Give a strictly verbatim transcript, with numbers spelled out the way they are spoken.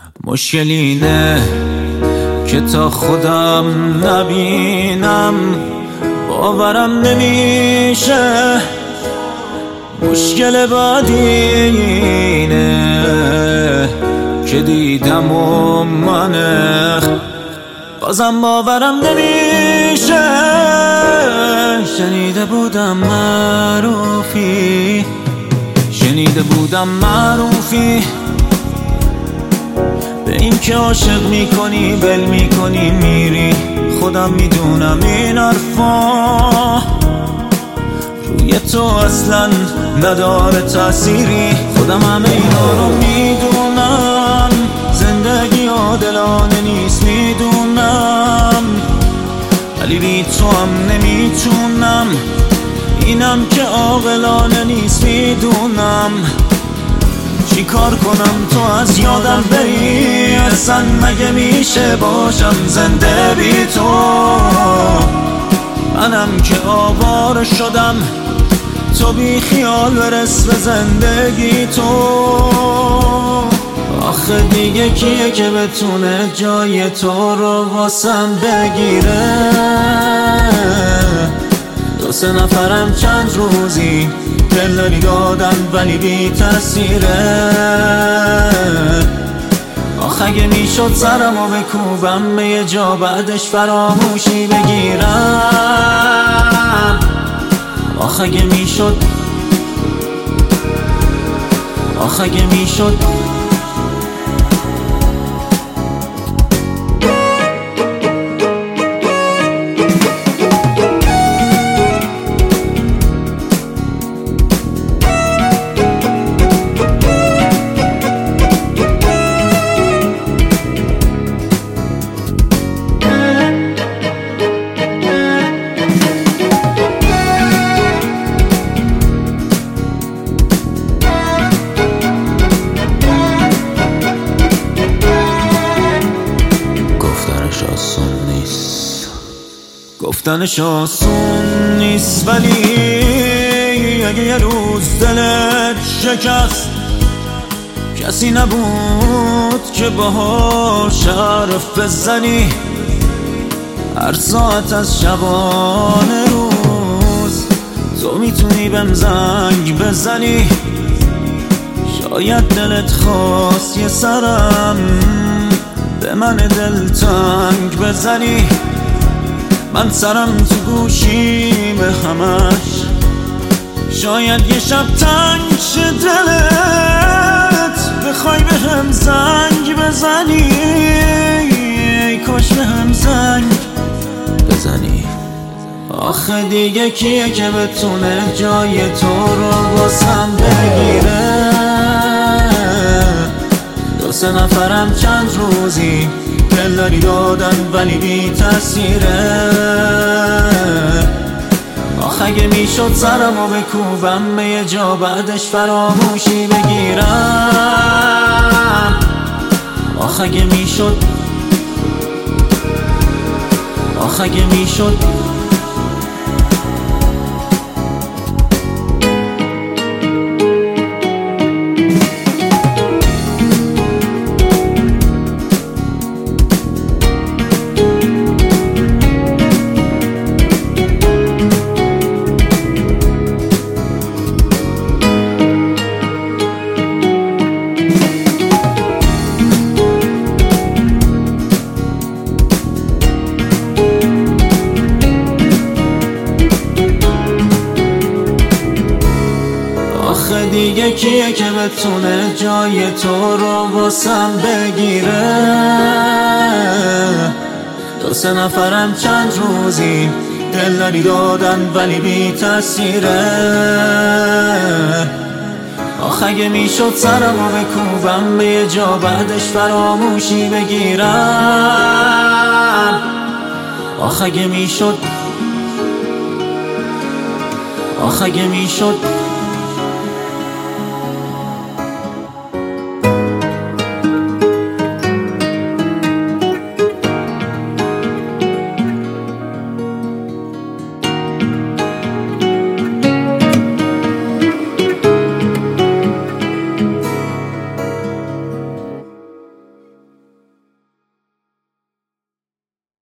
مشکل اینه که تا خودم نبینم باورم نمیشه. مشکل بعدی اینه که دیدم و منه بازم باورم نمیشه. شنیده بودم معروفی شنیده بودم معروفی به این که عاشق میکنی بل میکنی میری. خودم میدونم این حرفا روی تو اصلا نداره تأثیری. خودم همه اینا رو میدونم، زندگی عادلانه نیست میدونم، ولی بی تو هم نمیتونم. اینم که عاقلانه نیست میدونم. چی کار کنم تو از یادم بری؟ اصلا مگه میشه باشم زنده بی تو؟ منم که آواره شدم تو بی خیال برس به زندگی تو. آخه دیگه کیه که بتونه جای تو رو واسم بگیره؟ دو سه نفرم چند روزی دلداری دادن ولی بی تأثیره. آخه اگه میشد سرمو بکوبم به یه جا بعدش فراموشی بگیرم. آخه اگه میشد آخه اگه میشد گفتنش آسون نیست، ولی اگه یه روز دلت شکست کسی نبود که باهاش حرف بزنی. هر ساعت از شبانه روز تو میتونی بهم زنگ بزنی. شاید دلت خواست یه سرم به من دلتنگ بزنی. من سرم تو گوشی به همش شاید یه شب تنگ شه دلت بخوای به هم زنگ بزنی. ای کاش به هم زنگ بزنی. آخه دیگه کیه که بتونه جای تو رو واسم بگیره؟ دو سه نفرم چند روزی دلداری دادن ولی بی تأثیره. آخه اگه میشد سرمو بکوبم به یه جا بعدش فراموشی بگیرم. آخه اگه میشد آخه اگه میشد دیگه کیه که بتونه جای تو رو واسم بگیره؟ دو سه نفرم چند روزی دلداری دادن ولی بی تأثیره. آخه اگه میشد سرمو بکوبم به یه جا بعدش فراموشی بگیرم. آخه اگه میشد آخه اگه میشد